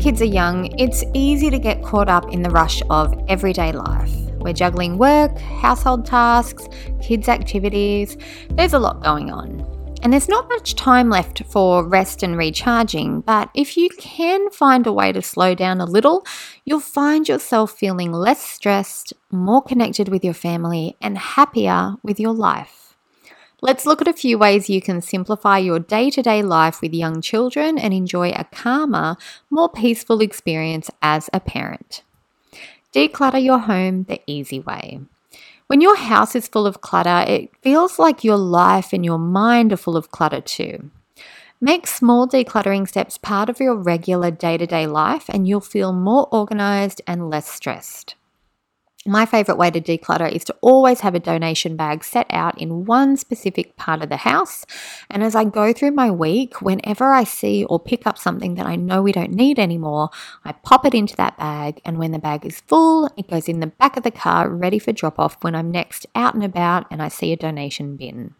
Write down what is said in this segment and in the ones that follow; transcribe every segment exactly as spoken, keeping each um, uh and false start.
kids are young, it's easy to get caught up in the rush of everyday life. We're juggling work, household tasks, kids' activities. There's a lot going on. And there's not much time left for rest and recharging, but if you can find a way to slow down a little, you'll find yourself feeling less stressed, more connected with your family, and happier with your life. Let's look at a few ways you can simplify your day-to-day life with young children and enjoy a calmer, more peaceful experience as a parent. Declutter your home the easy way. When your house is full of clutter, it feels like your life and your mind are full of clutter too. Make small decluttering steps part of your regular day-to-day life and you'll feel more organized and less stressed. My favorite way to declutter is to always have a donation bag set out in one specific part of the house. And as I go through my week, whenever I see or pick up something that I know we don't need anymore, I pop it into that bag. And when the bag is full, it goes in the back of the car, ready for drop off when I'm next out and about and I see a donation bin.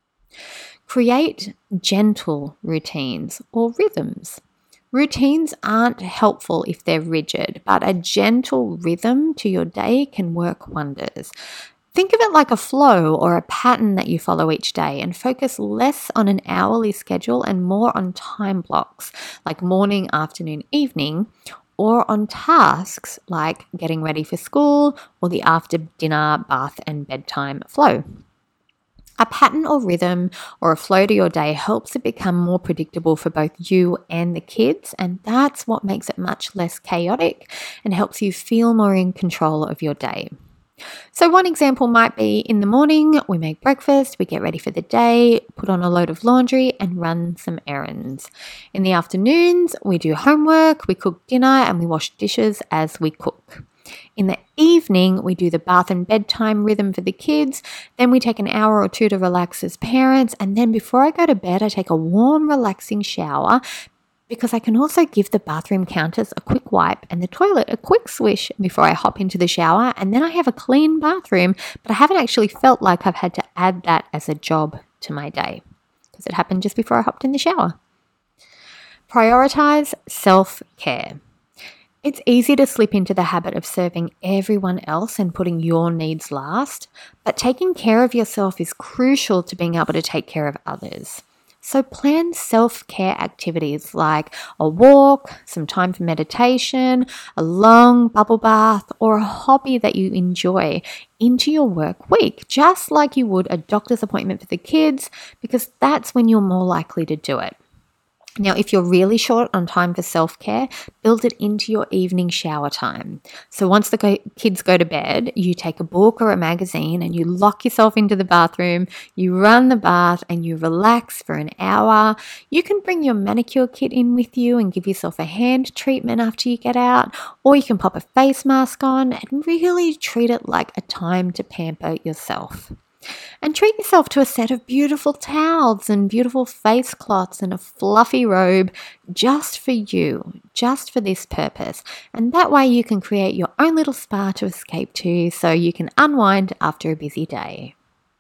Create gentle routines or rhythms. Routines aren't helpful if they're rigid, but a gentle rhythm to your day can work wonders. Think of it like a flow or a pattern that you follow each day and focus less on an hourly schedule and more on time blocks like morning, afternoon, evening, or on tasks like getting ready for school or the after dinner bath and bedtime flow. A pattern or rhythm or a flow to your day helps it become more predictable for both you and the kids, and that's what makes it much less chaotic and helps you feel more in control of your day. So one example might be in the morning, we make breakfast, we get ready for the day, put on a load of laundry and run some errands. In the afternoons, we do homework, we cook dinner and we wash dishes as we cook. In the evening, we do the bath and bedtime rhythm for the kids. Then we take an hour or two to relax as parents. And then before I go to bed, I take a warm, relaxing shower because I can also give the bathroom counters a quick wipe and the toilet a quick swish before I hop into the shower. And then I have a clean bathroom, but I haven't actually felt like I've had to add that as a job to my day because it happened just before I hopped in the shower. Prioritize self-care. It's easy to slip into the habit of serving everyone else and putting your needs last, but taking care of yourself is crucial to being able to take care of others. So plan self-care activities like a walk, some time for meditation, a long bubble bath, or a hobby that you enjoy into your work week, just like you would a doctor's appointment for the kids, because that's when you're more likely to do it. Now, if you're really short on time for self-care, build it into your evening shower time. So once the go- kids go to bed, you take a book or a magazine and you lock yourself into the bathroom, you run the bath and you relax for an hour. You can bring your manicure kit in with you and give yourself a hand treatment after you get out, or you can pop a face mask on and really treat it like a time to pamper yourself. And treat yourself to a set of beautiful towels and beautiful face cloths and a fluffy robe just for you, just for this purpose. And that way you can create your own little spa to escape to so you can unwind after a busy day.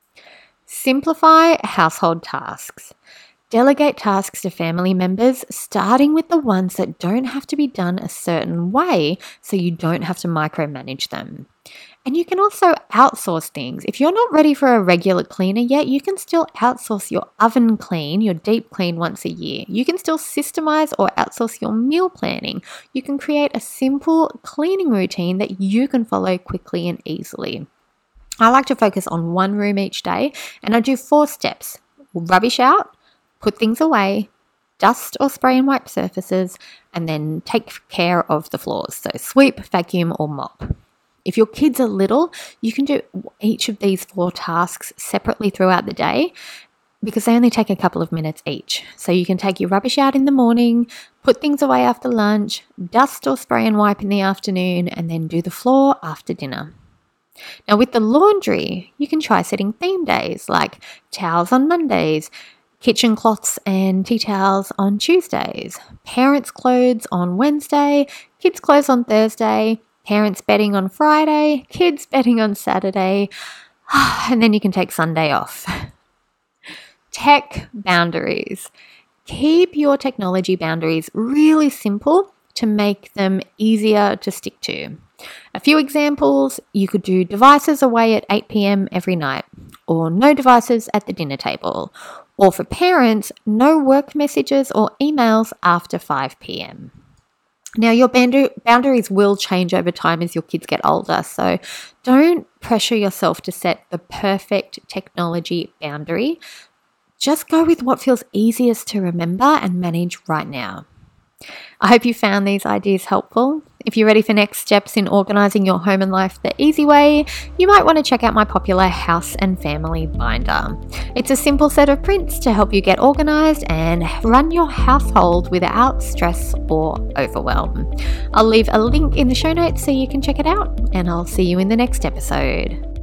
Simplify household tasks. Delegate tasks to family members, starting with the ones that don't have to be done a certain way so you don't have to micromanage them. And you can also outsource things. If you're not ready for a regular cleaner yet, you can still outsource your oven clean, your deep clean once a year. You can still systemize or outsource your meal planning. You can create a simple cleaning routine that you can follow quickly and easily. I like to focus on one room each day, and I do four steps. Rubbish out, put things away, dust or spray and wipe surfaces, and then take care of the floors. So sweep, vacuum, or mop. If your kids are little, you can do each of these four tasks separately throughout the day because they only take a couple of minutes each. So you can take your rubbish out in the morning, put things away after lunch, dust or spray and wipe in the afternoon, and then do the floor after dinner. Now with the laundry, you can try setting theme days like towels on Mondays, kitchen cloths and tea towels on Tuesdays, parents' clothes on Wednesday, kids' clothes on Thursday, parents bedding on Friday, kids bedding on Saturday, and then you can take Sunday off. Tech boundaries. Keep your technology boundaries really simple to make them easier to stick to. A few examples: you could do devices away at eight p.m. every night, or no devices at the dinner table, or for parents, no work messages or emails after five p.m. Now, your boundaries will change over time as your kids get older, so don't pressure yourself to set the perfect technology boundary. Just go with what feels easiest to remember and manage right now. I hope you found these ideas helpful. If you're ready for next steps in organising your home and life the easy way, you might want to check out my popular House and Family Binder. It's a simple set of prints to help you get organised and run your household without stress or overwhelm. I'll leave a link in the show notes so you can check it out, and I'll see you in the next episode.